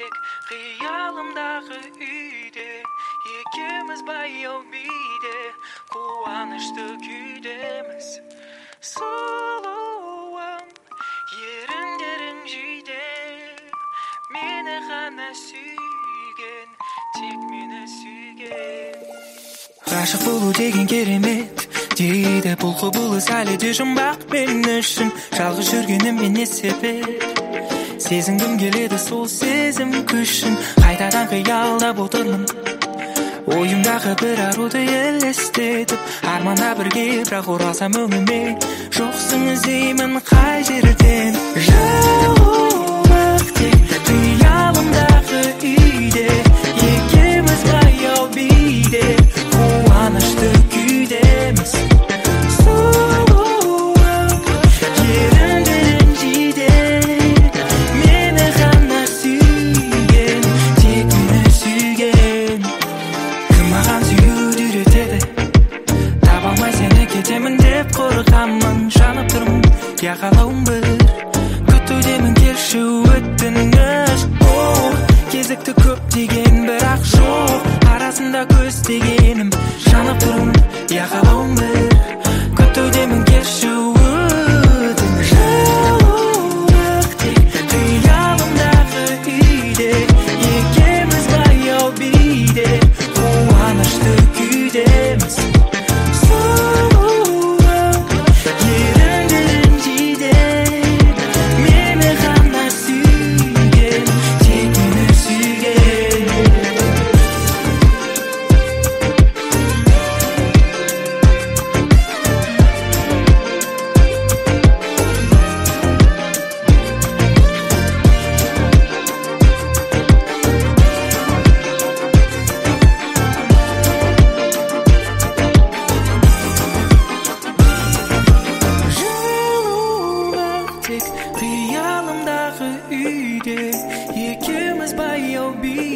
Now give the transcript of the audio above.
tek kıyalımдағы үйде екеуміз баяу биде қуанышты күйдеміз сұлуым еріндерің жейде мені ғана сүйген тек мені сүйген ғашық болу деген керемет дейді бұл құбылыс әлі де жұмбақ мен үшін жалғыз жүргеніммен не себеп сезінгім келеді сол сезім күшін қайтадан қиялдап отырмын ойымдағы бір аруды елестетіп арманда бірге бірақ оралсам өңіме жоқсың іздеймін қай жерден жылулық тек қиялымдағы үйде екеуміз баяу биде қуанышты күйдеміз Яғалауым бір күтудемін келші өтініш кезікті көп деген бірақ жоқ арасында көз дегенім жанып тұрмын яғалауым бір күтудемін келші өтініш жылулық тек қиялымдағы үйде екеуміз баяу биде қуанышты күйдеміз Қиялымдағы үйде екеуміз баяу би